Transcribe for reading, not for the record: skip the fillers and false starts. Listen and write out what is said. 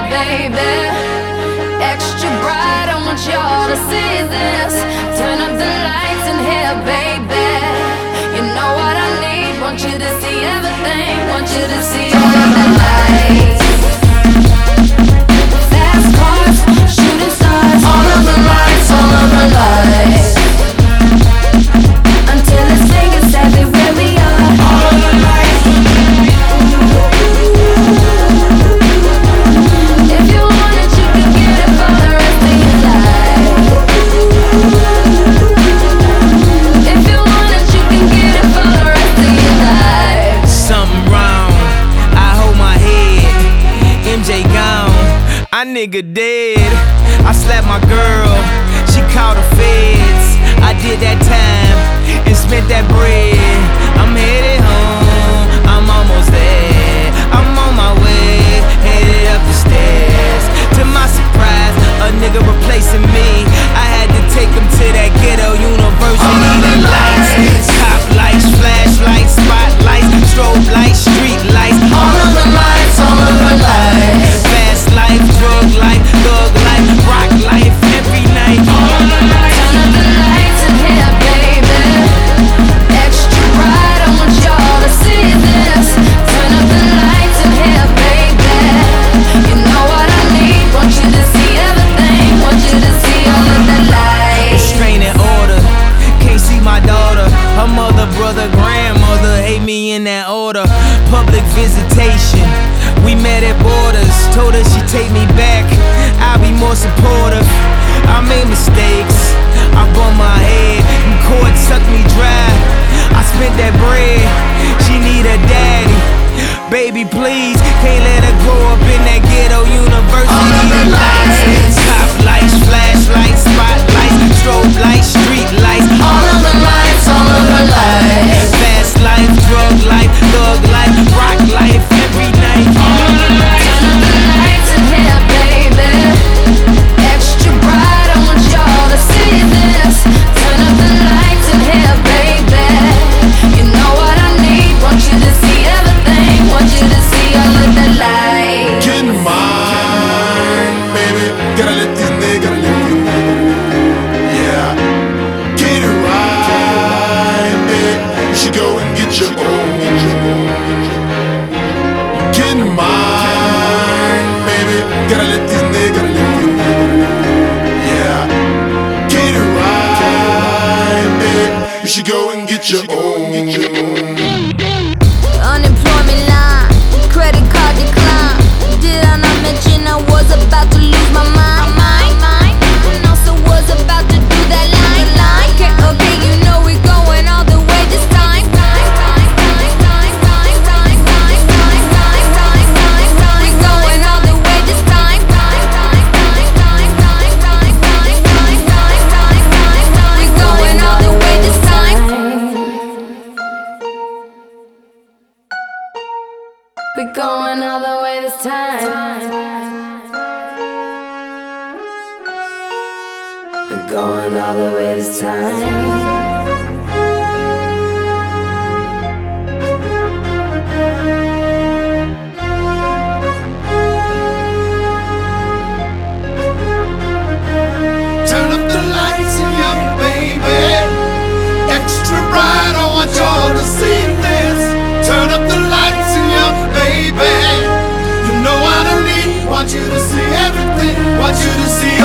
baby. Extra bright, I want y'all to see this. Turn up the lights in here, baby. You know what I need, want you to see everything. Want you to see all of the lights. Fast cars, shooting stars. All of the lights, all of the lights. Until it's fingers everywhere we are. All of the lights. If you want it, you can get it for the rest of your life. If you want it, you can get it for the rest of your life. Something wrong, I hold my head. MJ gone, I nigga dead. I slapped my girl, she called the feds. I did that time and spent that bread. I'm headed home, I'm almost there. I'm on my way, headed up the stairs. To my surprise, a nigga replacing me. I had to take him to that ghetto university. The lights, top lights, flashlights, spotlights, strobe lights, street lights. All of the lights, all of the lights. Fast life, drug life, thug life, rock life, every night. All of the lights. Turn up the lights in here, baby. Extra bright, I want y'all to see this. Turn up the lights in here, baby. You know what I need, want you to see everything. Want you to see all of the lights. Restraining order, can't see my daughter. Her mother, brother, grandmother hate me in that order. Public visitation, we met at borders. Told her she'd take me back, I'll be more supportive. I made mistakes, I bumped my head, and court sucked me dry. I spent that bread, she need a daddy. Baby, please, can't let her grow up in that ghetto university. All of the lights. Top lights, flashlights, spotlights, strobe lights, street lights. All of the lights, all of the lights. Fast life, drug life, thug life, rock life, every night. All of the lights. Turn up the lights in here, baby. Extra bright, I want y'all to see this. Turn up the lights in here, baby. You know what I need, want you to see everything. Want you to see all of the lights. Get in mine, baby. Gotta let these niggas live. Yeah. Get it right, baby. You should go and get your own. Get in mine, baby. Gotta let these niggas live. Yeah. Get it right, baby. You should go and get your own. Unemployment line, credit card decline. Did I not mention I was about to lose my mind? And also was about to do that line. Okay, you know we're going all the way this time. We're going all the way this time. We're going all the way this time. We're going all the way this time. We're going all the way this time. Turn up the lights in here, baby. Extra bright, I want y'all to see this. Turn up the lights in here, baby. You know what I need, want you to see everything. Want you to see